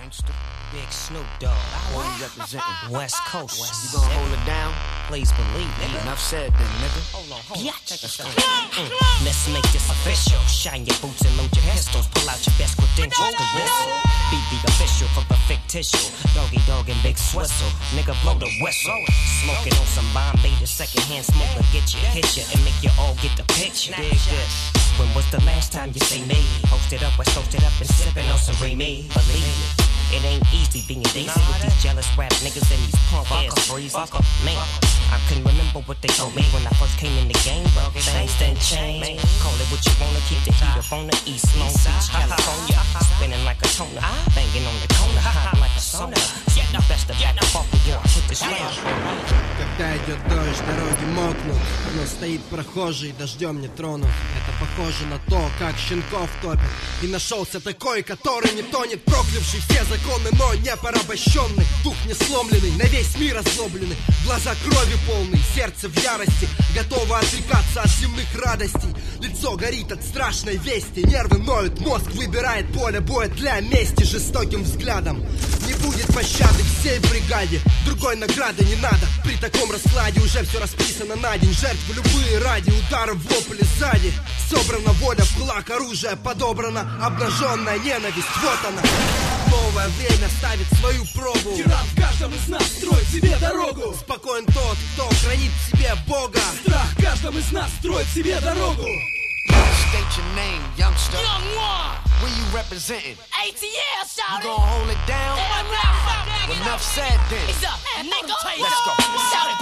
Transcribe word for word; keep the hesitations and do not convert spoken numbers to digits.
youngster. Big Snoop Dogg. Where you representing? West Coast. You gon' hold it down? Please believe me. Enough said then, nigga. Hold on, hold on. Let's go. Mm. Let's make this official. Shine your boots and load your pistols. Pull out your best credentials to whistle. Be the official for the fictitious. Doggy Dogg and Big Swistle. Nigga blow the whistle. Smoking on some Bombay, the secondhand smoker. Get you, hit you, and make you all get the picture. Dig this. When was the last time you say me? Posted up, West Coasted up and sipping on some Remy. Believe me. It ain't easy being decent with these jealous rap niggas and these punk ass breezes. Man, I couldn't remember what they told me when I first came in the game, but things done changed. Call it what you wanna, keep the heat up on the East Long Beach, California. Spinning like a toner, banging on the corner, hot like a sauna. Yeah, best of back and forth and yeah, put this down. Когда идет дождь, дороги мокнут, но стоит прохожий, дождем не тронут. Это похоже на то, как щенков топят. И нашелся такой, который не тонет, проклявший все законы, но не порабощенный. Дух не сломленный, на весь мир озлобленный. Глаза кровью полные, сердце в ярости, готово отрекаться от земных радостей. Лицо горит от страшной вести, нервы ноют, мозг выбирает поле боя для мести жестоким взглядом. Не будет пощады всей бригаде, другой награды не надо. При таком раскладе уже все расписано на день. Жертвы любые ради ударов в лоб или сзади. Собрана воля в кулак, оружие подобрано, обнаженная ненависть, вот она. Новое время ставит свою пробу. Тиран в каждом из нас строит себе дорогу. Спокоен тот, кто хранит в себе Бога. Страх в каждом из нас строит себе дорогу. State your name, youngster. Young one. Where you representing? A T L, shout You it. gon' hold it down? Damn right. Well, enough said then. It's up. And nigga, Let's go. shout it.